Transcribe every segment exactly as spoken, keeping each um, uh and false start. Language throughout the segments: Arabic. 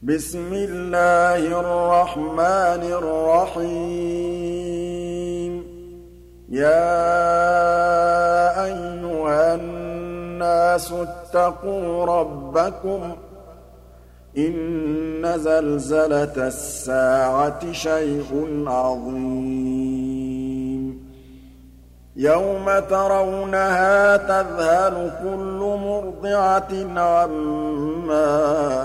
بسم الله الرحمن الرحيم يا أيها الناس اتقوا ربكم إن زلزلة الساعة شيء عظيم يوم ترونها تذهل كل مرضعة عما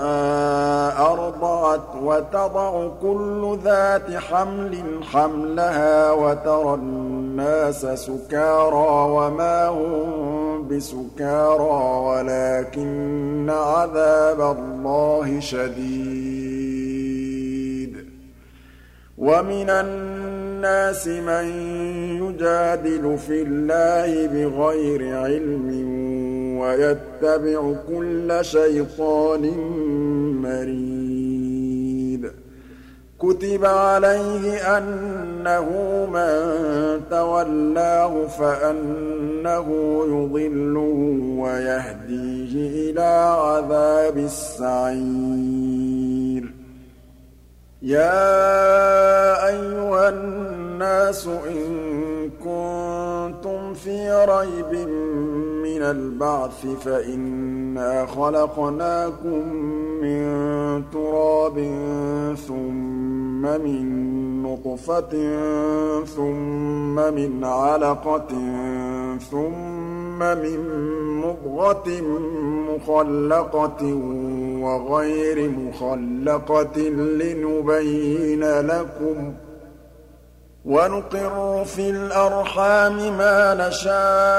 أرضعت وتضع كل ذات حمل حملها وترى الناس سكارى وما هم بسكارى ولكن عذاب الله شديد ومن الناس من يجادل في الله بغير علم ويتبع كل شيطان مريد كتب عليه أنه من تولاه فأنه يضله ويهديه إلى عذاب السعير يا أيها الناس إن كنتم في ريب من البعث فإنا خلقناكم من تراب ثم من نطفة ثم من علقة ثم من مضغة مخلقة وغير مخلقة لنبين لكم ونقر في الأرحام ما نشاء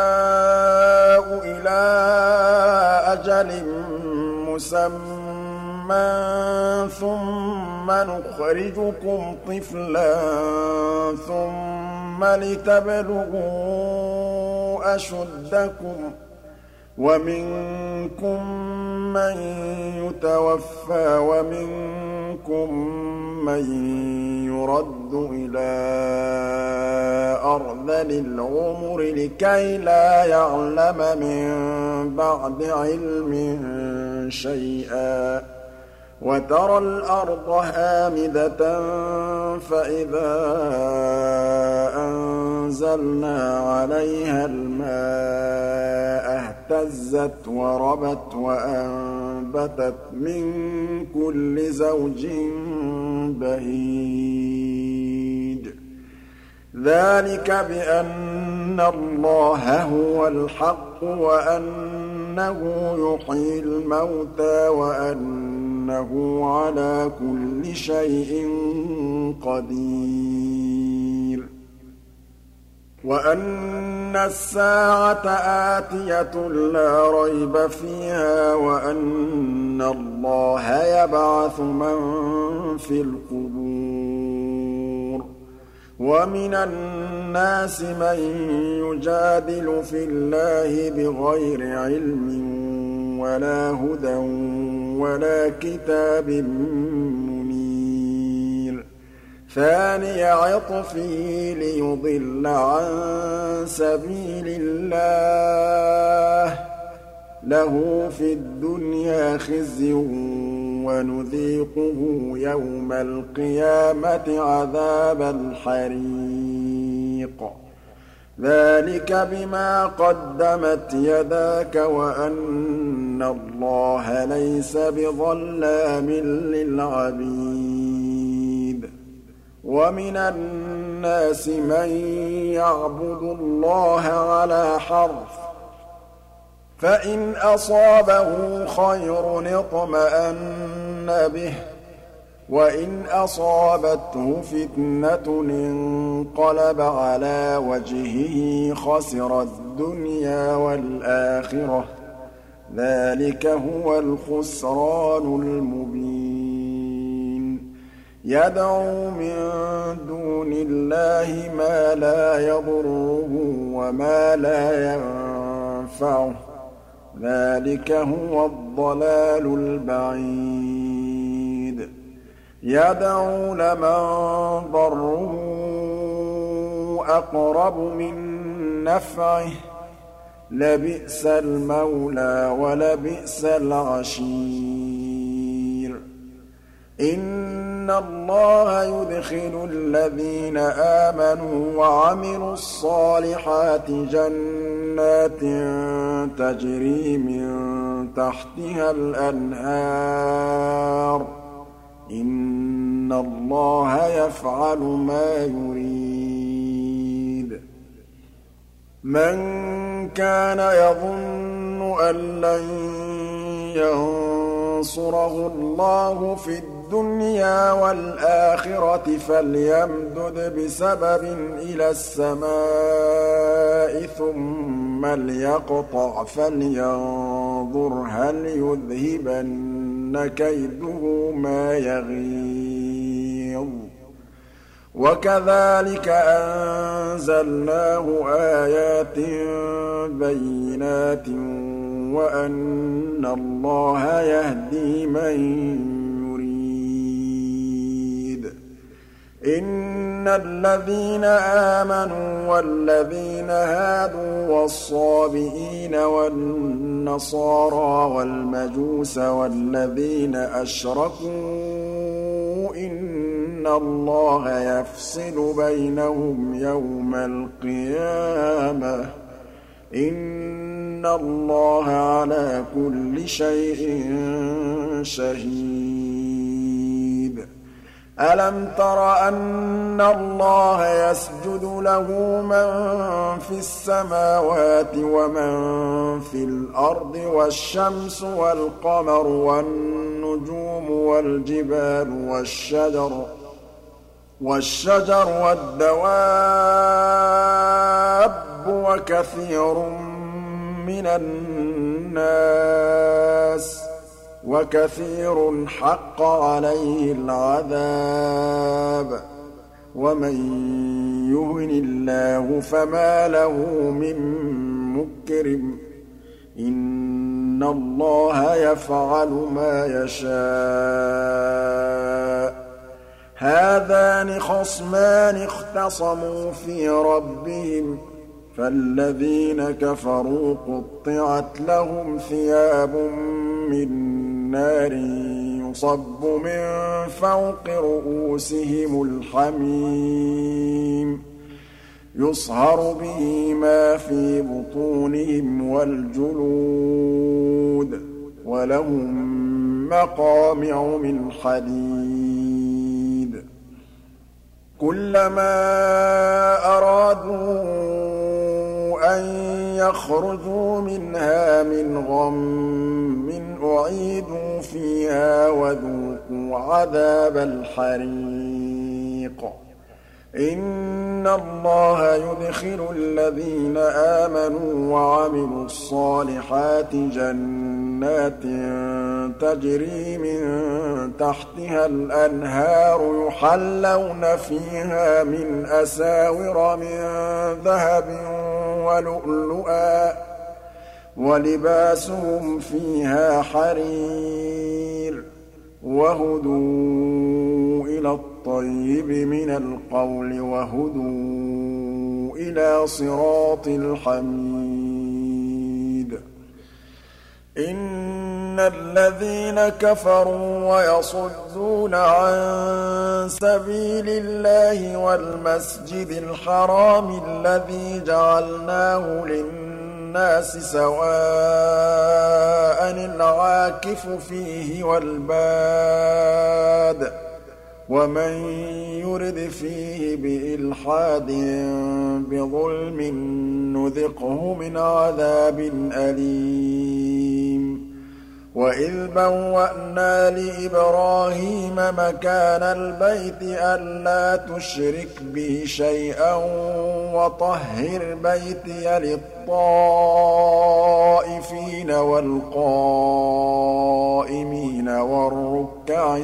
إلى أجل مسمى ثم نخرجكم طفلا ثم لتبلغوا أشدكم ومنكم من يتوفى ومنكم من يرد إلى أرذل العمر لكي لا يعلم من بعد علم شيئا وترى الأرض هامدة فإذا أنزلنا عليها الماء اهتزت وربت وأنبتت من كل زوج بهيج ذلك بأن الله هو الحق وأنه يحيي الموتى وأنه على كل شيء قدير وأن الساعة آتية لا ريب فيها وأن الله يبعث من في القبور ومن الناس من يجادل في الله بغير علم ولا هدى ولا كتاب منير ثاني عطفه ليضل عن سبيل الله له في الدنيا خزي ونذيقه يوم القيامة عذاب الحريق ذلك بما قدمت يداك وأن الله ليس بظلام للعبيد ومن الناس من يعبد الله على حرف فإن أصابه خير اطمأن به وإن أصابته فتنة انقلب على وجهه خسر الدنيا والآخرة ذلك هو الخسران المبين يدعو من دون الله ما لا يضره وما لا ينفعه ذلك هو الضلال البعيد يدعو لمن ضره أقرب من نفعه لبئس المولى ولبئس العشير إِنَّ اللَّهَ يُدْخِلُ الَّذِينَ آمَنُوا وَعَمِلُوا الصَّالِحَاتِ جَنَّاتٍ تَجْرِي مِن تَحْتِهَا الْأَنْهَارُ ۚ إِنَّ اللَّهَ يَفْعَلُ مَا يُرِيدُ مَن كَانَ يَظُنُّ أَن لَّن يَنصُرَهُ اللَّهُ فِي الدُّنْيَا وَالْآخِرَةِ فَلْيَمْدُدْ بِسَبَبٍ إِلَى السَّمَاءِ ثُمَّ لْيَقْطَعْ فَلْيَنظُرْ هَلْ يُذْهِبَنَّ كَيْدُهُ مَا يَغِيظُ وَكَذَٰلِكَ أَنزَلْنَاهُ آيَاتٍ بَيِّنَاتٍ وَأَنَّ اللَّهَ يَهْدِي مَن يُرِيدُ إِنَّ الَّذِينَ آمَنُوا وَالَّذِينَ هَادُوا وَالصَّابِئِينَ وَالنَّصَارَىٰ وَالْمَجُوسَ وَالَّذِينَ أَشْرَكُوا إِنَّ اللَّهَ يَفْصِلُ بَيْنَهُمْ يَوْمَ الْقِيَامَةِ ۚ إِنَّ اللَّهَ عَلَىٰ كُلِّ شَيْءٍ شَهِيدٌ أَلَمْ تَرَ أَنَّ اللَّهَ يَسْجُدُ لَهُ مَن فِي السَّمَاوَاتِ وَمَن فِي الْأَرْضِ وَالشَّمْسُ وَالْقَمَرُ وَالنُّجُومُ وَالْجِبَالُ وَالشَّجَرُ وَالشَّجَرُ وَالدَّوَابُّ وَكَثِيرٌ مِّنَ النَّاسِ وَكَثِيرٌ حَقَّ عَلَيْهِ الْعَذَابُ وَمَن يُهِنِ اللَّهُ فَمَا لَهُ مِن مُّكْرِمٍ إِنَّ اللَّهَ يَفْعَلُ مَا يَشَاءُ هَٰذَانِ خَصْمَانِ اخْتَصَمُوا فِي رَبِّهِمْ فَالَّذِينَ كَفَرُوا قُطِّعَتْ لَهُمْ ثِيَابٌ مِّن نَّارٍ يُصَبُّ مِن فَوْقِ رُءُوسِهِمُ الْحَمِيمُ يُصْهَرُ بِهِ مَا فِي بُطُونِهِمْ وَالْجُلُودُ وَلَهُم مَّقَامِعُ مِنْ حَدِيدٍ كُلَّمَا أَرَادُوا أَن يَخْرُجُوا مِنْهَا مِنْ غَمٍّ أُعِيدُوا فِيهَا وَذُوقُوا عَذَابَ الْحَرِيقِ إِنَّ اللَّهَ يُدْخِلُ الَّذِينَ آمَنُوا وَعَمِلُوا الصَّالِحَاتِ جَنَّاتٍ تَجْرِي مِن تَحْتِهَا الْأَنْهَارُ يُحَلَّوْنَ فِيهَا مِنْ أَسَاوِرَ مِن ذَهَبٍ وَلُؤْلُؤًا وَلِبَاسُهُمْ فِيهَا حَرِيرٌ وَهُدُوا إِلَى الطَّيِّبِ مِنَ الْقَوْلِ وَهُدُوا إِلَىٰ صِرَاطِ الْحَمِيدِ إِنَّ الَّذِينَ كَفَرُوا وَيَصُدُّونَ عَن سَبِيلِ اللَّهِ وَالْمَسْجِدِ الْحَرَامِ الَّذِي جَعَلْنَاهُ لِلنَّاسِ سَوَاءً الْعَاكِفُ فِيهِ وَالْبَادِ ۚ وَمَن يُرِدْ فِيهِ بِإِلْحَادٍ بِظُلْمٍ نُّذِقْهُ مِنْ عَذَابٍ أَلِيمٍ وَإِذْ بَوَّأْنَا لِإِبْرَاهِيمَ مَكَانَ الْبَيْتِ أَلَّا تُشْرِكْ بِي شَيْئًا وَطَهِّرْ بَيْتِيَ لِلطَّائِفِينَ وَالْقَائِمِينَ وَالرُّكَّعِ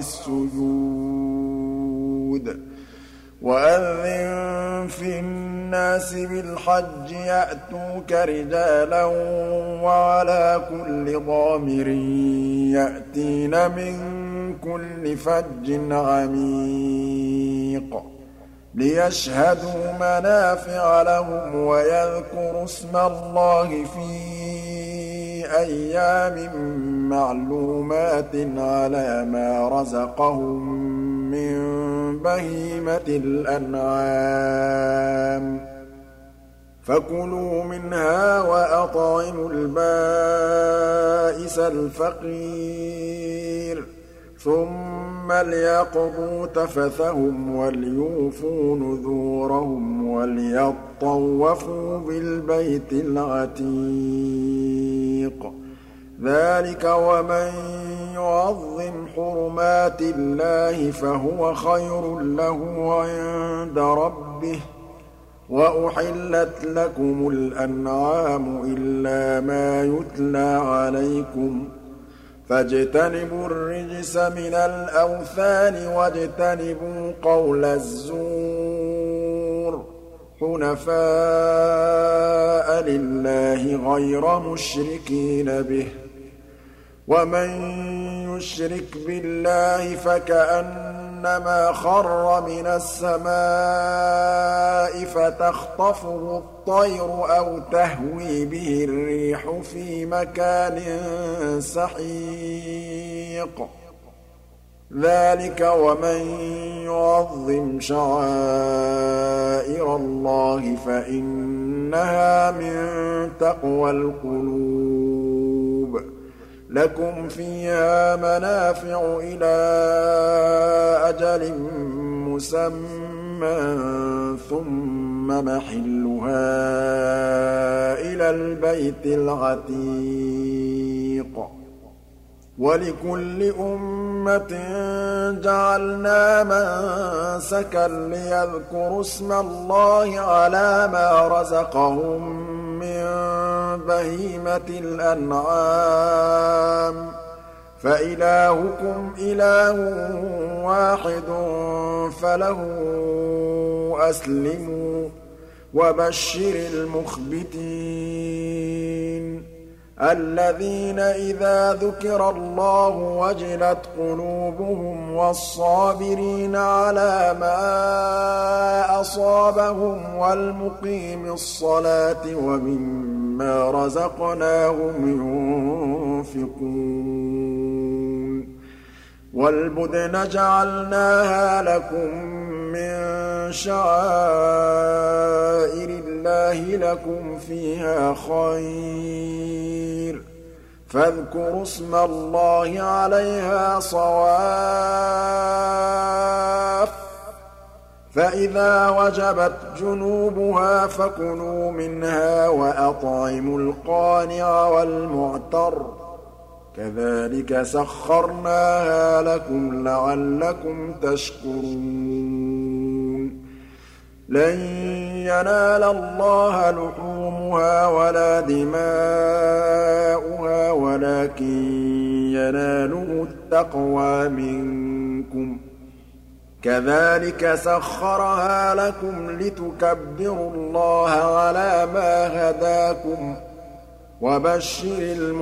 السُّجُودِ وَأَذِّن فِي النَّاسِ بِالْحَجِّ يَأْتُوكَ رِجَالًا وَعَلَىٰ كُلِّ ضَامِرٍ يَأْتِينَ مِن كُلِّ فَجٍّ عَمِيقٍ لِيَشْهَدُوا مَنَافِعَ لَهُمْ وَيَذْكُرُوا اسْمَ اللَّهِ فِي أَيَّامٍ معلومات على ما رزقهم من بهيمة الأنعام فكلوا منها وأطعموا البائس الفقير ثم ليقضوا تفثهم وليوفوا نذورهم وليطوفوا بالبيت العتيق ذلك ومن يعظم حرمات الله فهو خير له عند ربه وأحلت لكم الأنعام إلا ما يتلى عليكم فاجتنبوا الرجس من الأوثان واجتنبوا قول الزور حنفاء لله غير مشركين به ومن يشرك بالله فكأنما خر من السماء فتخطفه الطير أو تهوي به الريح في مكان سحيق ذلك ومن يعظم شعائر الله فإنها من تقوى القلوب لكم فيها منافع إلى أجل مسمى ثم محلها إلى البيت العتيق ولكل أمة جعلنا منسكا ليذكروا اسم الله على ما رزقهم من بهيمة الأنعام فإلهكم إله واحد فله أسلموا وبشر المخبتين الذين إذا ذكر الله وجلت قلوبهم والصابرين على ما أصابهم والمقيم الصلاة ومما رزقناهم ينفقون والبدن جعلناها لكم من شعائر الله لكم فيها خير فاذكروا اسم الله عليها صواف فإذا وجبت جنوبها فكلوا منها وأطعموا القانع والمعتر كذلك سخرناها لكم لعلكم تشكرون لن ينال الله لحومها ولا دماؤها ولكن يناله التقوى منكم كذلك سخرها لكم لتكبروا الله على ما هداكم وبشر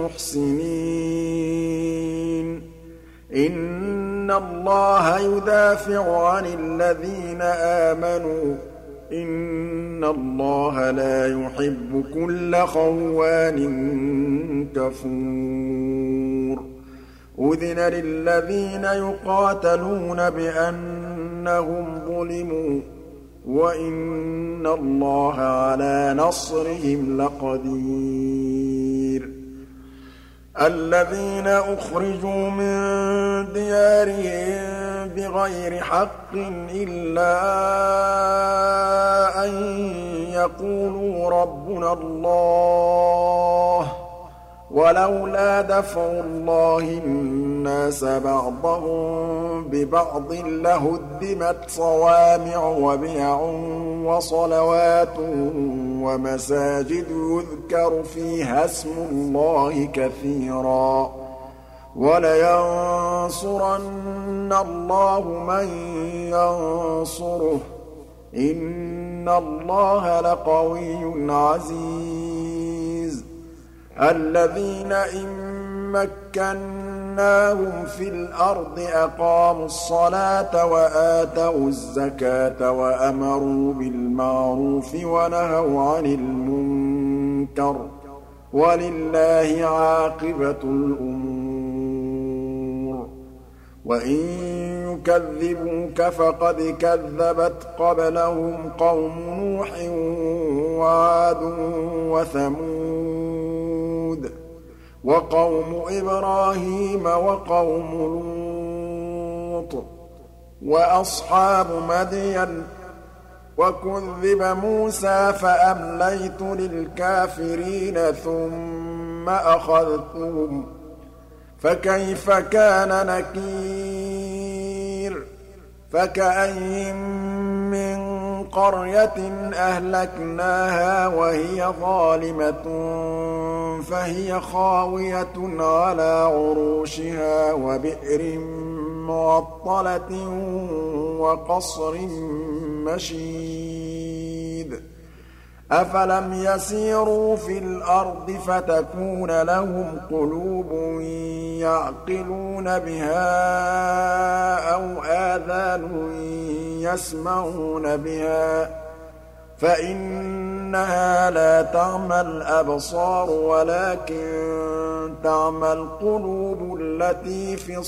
المحسنين إن الله يدافع عن الذين آمنوا إن الله لا يحب كل خوان كفور أذن للذين يقاتلون بأنهم ظلموا وإن الله على نصرهم لقدير الذين أخرجوا من ديارهم بغير حق إلا أن يقولوا ربنا الله ولولا دفع الله الناس بعضهم ببعض لهدمت صوامع وبيع وصلوات ومساجد يذكر فيها اسم الله كثيرا ولينصرن الله من ينصره إن الله لقوي عزيز الذين إن مكناهم في الأرض أقاموا الصلاة وآتوا الزكاة وأمروا بالمعروف ونهوا عن المنكر ولله عاقبة الأمور وَإِن يُكَذِّبُوكَ فَقَدْ كَذَّبَتْ قَبْلَهُمْ قَوْمُ نُوحٍ وَعَادٌ وَثَمُودُ وَقَوْمُ إِبْرَاهِيمَ وَقَوْمُ لُوطٍ وَأَصْحَابُ مَدْيَنَ ۖ وَكُذِّبَ مُوسَىٰ فَأَمْلَيْتُ لِلْكَافِرِينَ ثُمَّ أَخَذْتُهُمْ ۖ فَكَيْفَ كَانَ نَكِيرِ فَكَأَيِّن مِّن قَرْيَةٍ أَهْلَكْنَاهَا وَهِيَ ظَالِمَةٌ فَهِيَ خَاوِيَةٌ عَلَىٰ عُرُوشِهَا وَبِئْرٍ مُّعَطَّلَةٍ وَقَصْرٍ مَّشِيدٍ أَفَلَمْ يَسِيرُوا فِي الْأَرْضِ فَتَكُونَ لَهُمْ قُلُوبٌ يَعْقِلُونَ بِهَا أَوْ آذَانٌ يَسْمَعُونَ بِهَا ۖ فَإِنَّهَا لَا تَعْمَى الْأَبْصَارُ وَلَٰكِن تَعْمَى الْقُلُوبُ الَّتِي فِي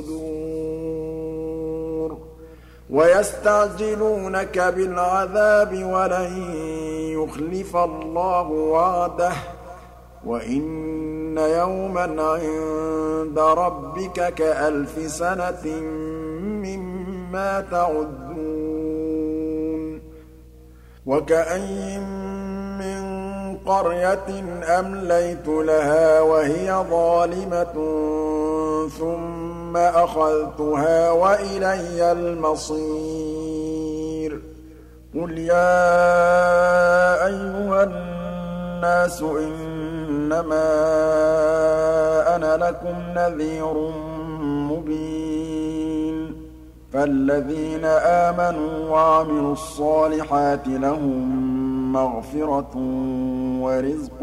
الصُّدُورِ وَيَسْتَعْجِلُونَكَ بِالْعَذَابِ وَلَن يُخْلِفَ اللَّهُ وَعْدَهُ ۚ وَإِنَّ يَوْمًا عِندَ رَبِّكَ كَأَلْفِ سَنَةٍ مِّمَّا تَعُدُّونَ وَكَأَيِّن مِّن قَرْيَةٍ أَمْلَيْتُ لَهَا وَهِيَ ظَالِمَةٌ ثُمَّ أَخَذْتُهَا وَإِلَيَّ الْمَصِيرُ قُلْ يَا أَيُّهَا النَّاسُ إِنَّمَا أَنَا لَكُمْ نَذِيرٌ مُّبِينٌ فَالَّذِينَ آمَنُوا وَعَمِلُوا الصَّالِحَاتِ لَهُم مَّغْفِرَةٌ وَرِزْقٌ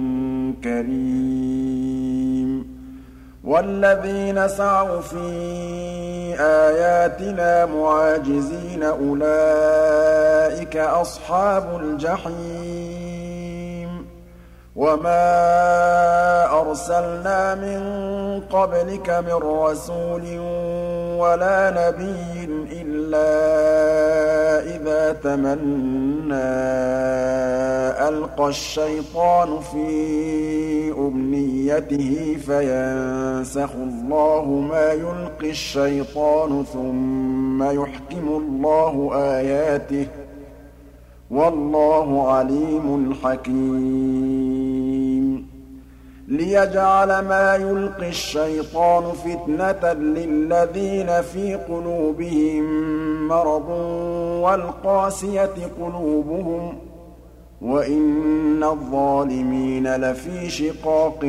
كَرِيمٌ وَالَّذِينَ سَعَوْا فِي آيَاتِنَا مُعَاجِزِينَ أُولَٰئِكَ أَصْحَابُ الْجَحِيمِ وَمَا أَرْسَلْنَا مِن قَبْلِكَ مِن رَّسُولٍ وَلَا نَبِيٍّ إِلَّا إِذَا تَمَنَّىٰ أَلْقَى الشَّيْطَانُ فِي أُمْنِيَّتِهِ فَيَنسَخُ اللَّهُ مَا يُلْقِي الشَّيْطَانُ ثُمَّ يُحْكِمُ اللَّهُ آيَاتِهِ ۗ وَاللَّهُ عَلِيمٌ حَكِيمٌ لِيَجْعَلَ مَا يُلْقِي الشَّيْطَانُ فِتْنَةً لِّلَّذِينَ فِي قُلُوبِهِم مَّرَضٌ وَالْقَاسِيَةِ قُلُوبُهُمْ ۗ وَإِنَّ الظَّالِمِينَ لَفِي شِقَاقٍ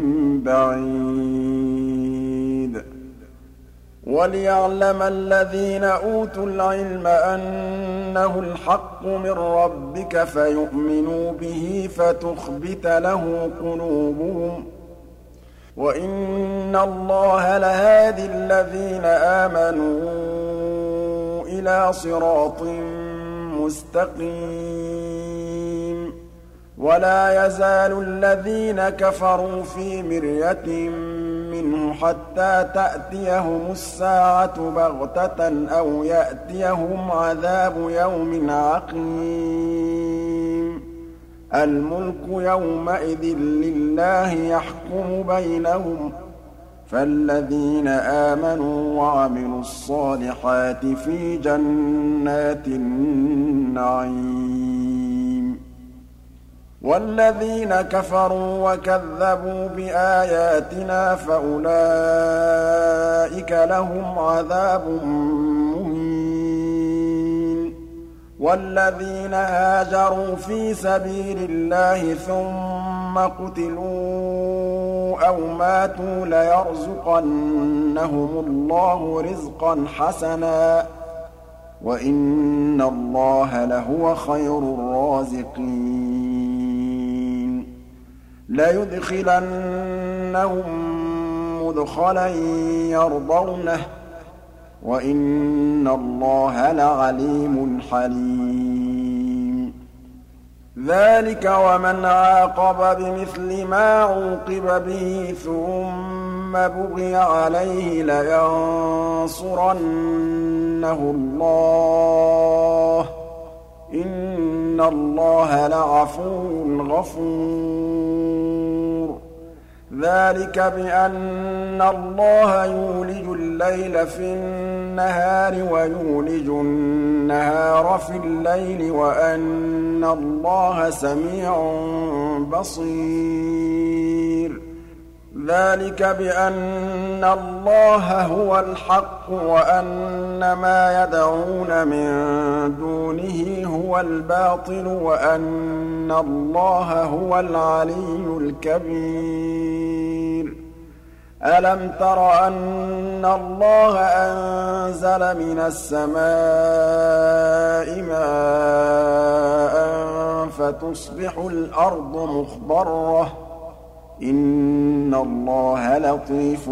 بَعِيدٍ وَلِيَعْلَمَ الَّذِينَ أُوتُوا الْعِلْمَ أَنَّهُ الْحَقُّ مِن رَّبِّكَ فَيُؤْمِنُوا بِهِ فَتُخْبِتَ لَهُ قُلُوبُهُمْ ۗ وَإِنَّ اللَّهَ لَهَادِي الَّذِينَ آمَنُوا إِلَىٰ صِرَاطٍ مُّسْتَقِيمٍ وَلَا يَزَالُ الَّذِينَ كَفَرُوا فِي مِرْيَةٍ مِّنْهُ حَتَّىٰ تَأْتِيَهُمُ السَّاعَةُ بَغْتَةً أَوْ يَأْتِيَهُمْ عَذَابُ يَوْمٍ عَقِيمٍ الْمُلْكُ يَوْمَئِذٍ لِّلَّهِ يَحْكُمُ بَيْنَهُمْ ۚ فَالَّذِينَ آمَنُوا وَعَمِلُوا الصَّالِحَاتِ فِي جَنَّاتِ النَّعِيمِ وَالَّذِينَ كَفَرُوا وَكَذَّبُوا بِآيَاتِنَا فَأُولَٰئِكَ لَهُمْ عَذَابٌ مُّهِينٌ وَالَّذِينَ هَاجَرُوا فِي سَبِيلِ اللَّهِ ثُمَّ قُتِلُوا أَوْ مَاتُوا لَيَرْزُقَنَّهُمُ اللَّهُ رِزْقًا حَسَنًا ۚ وَإِنَّ اللَّهَ لَهُوَ خَيْرُ الرَّازِقِينَ لَيُدْخِلَنَّهُم مُّدْخَلًا يَرْضَوْنَهُ ۗ وَإِنَّ اللَّهَ لَعَلِيمٌ حَلِيمٌ ذَٰلِكَ وَمَنْ عَاقَبَ بِمِثْلِ مَا عُوقِبَ بِهِ ثُمَّ ثم بغي عليه لينصرنه الله إن الله لعفو غفور ذلك بأن الله يولج الليل في النهار ويولج النهار في الليل وأن الله سميع بصير ذلك بأن الله هو الحق وأن ما يدعون من دونه هو الباطل وأن الله هو العلي الكبير ألم تر أن الله أنزل من السماء ماء فتصبح الأرض مخضرة إن الله لطيف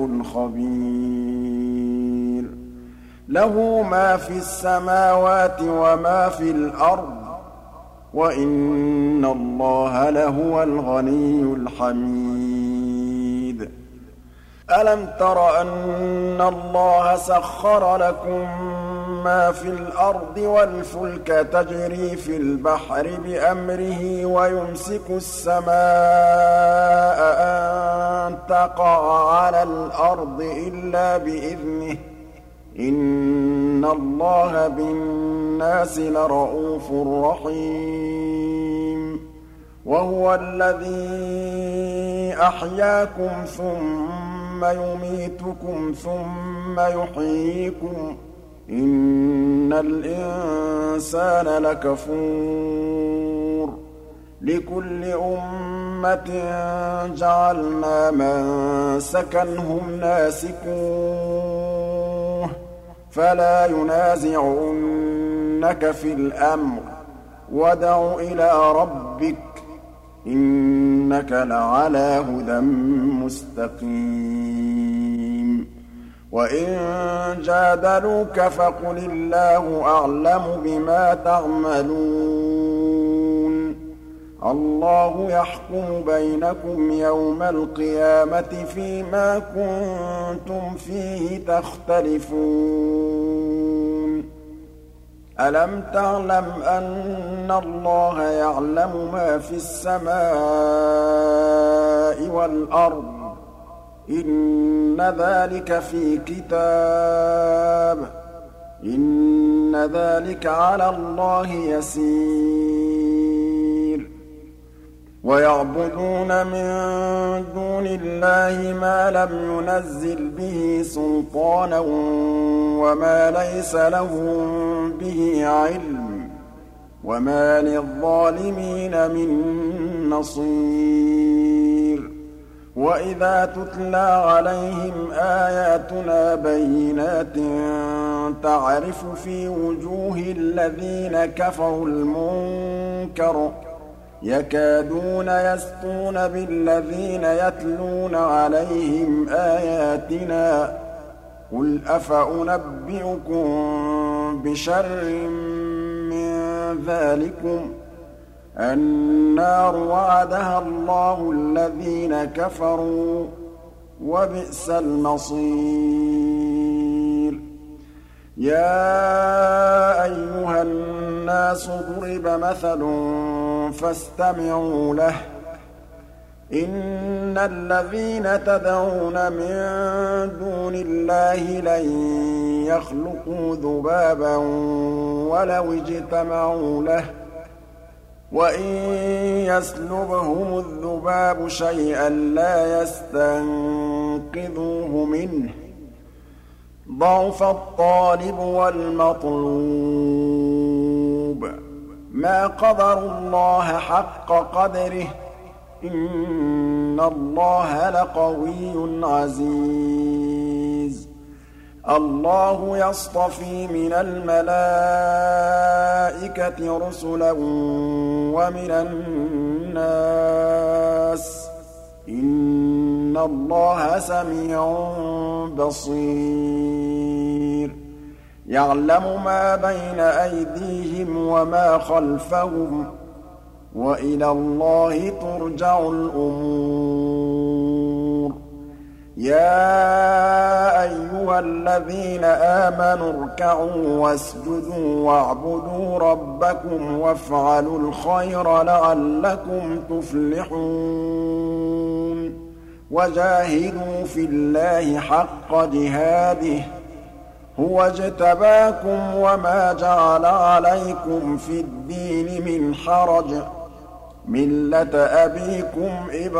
خبير له ما في السماوات وما في الأرض وإن الله لهو الغني الحميد ألم تر أن الله سخر لكم ما في الأرض والفلك تجري في البحر بأمره ويمسك السماء أن تقع على الأرض إلا بإذنه إن الله بالناس لرءوف رحيم وهو الذي أحياكم ثم يميتكم ثم يحييكم إن الإنسان لكفور لكل أمة جعلنا منسكا هم ناسكوه فلا ينازعنك في الأمر وادع إلى ربك إنك لعلى هدى مستقيم وإن جادلوك فقل الله أعلم بما تعملون الله يحكم بينكم يوم القيامة فيما كنتم فيه تختلفون ألم تعلم أن الله يعلم ما في السماء والأرض إن ذلك في كتاب إن ذلك على الله يسير ويعبدون من دون الله ما لم ينزل به سلطانا وما ليس لهم به علم وما للظالمين من نصير وإذا تتلى عليهم آياتنا بينات تعرف في وجوه الذين كفروا المنكر يكادون يسطون بالذين يتلون عليهم آياتنا قل أفأنبئكم بشر من ذلكم النار وعدها الله الذين كفروا وبئس المصير يا أيها الناس ضرب مثل فاستمعوا له إن الذين تدعون من دون الله لن يخلقوا ذبابا ولو اجتمعوا له وإن يسلبهم الذباب شيئا لا يستنقذوه منه ضعف الطالب والمطلوب ما قدروا الله حق قدره إن الله لقوي عزيز الله يصطفي من الملائكة رسلا ومن الناس إن الله سميع بصير يعلم ما بين أيديهم وما خلفهم وإلى الله ترجع الأمور يَا أَيُّهَا الَّذِينَ آمَنُوا ارْكَعُوا وَاسْجُدُوا وَاعْبُدُوا رَبَّكُمْ وَافْعَلُوا الْخَيْرَ لَعَلَّكُمْ تُفْلِحُونَ وَجَاهِدُوا فِي اللَّهِ حَقَّ جِهَادِهِ هُوَ اجْتَبَاكُمْ وَمَا جَعَلَ عَلَيْكُمْ فِي الدِّينِ مِنْ حَرَجٍ ۚ مِّلَّةَ أَبِيكُمْ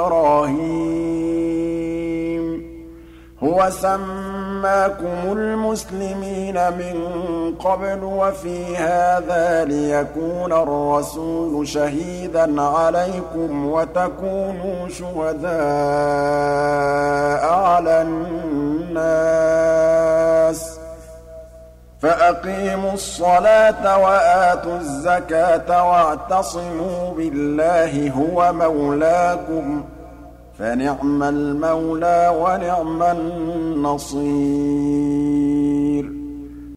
إِبْرَاهِيمَ هُوَ سَمَّاكُمُ الْمُسْلِمِينَ مِن قَبْلُ وَفِي هَٰذَا لِيَكُونَ الرَّسُولُ شَهِيدًا عَلَيْكُمْ وَتَكُونُوا شُهَدَاءَ عَلَى النَّاسِ ۚ فَأَقِيمُوا الصَّلَاةَ وَآتُوا الزَّكَاةَ وَاعْتَصِمُوا بِاللَّهِ هُوَ مَوْلَاكُمْ ۖ فَنِعْمَ الْمَوْلَىٰ وَنِعْمَ النَّصِيرُ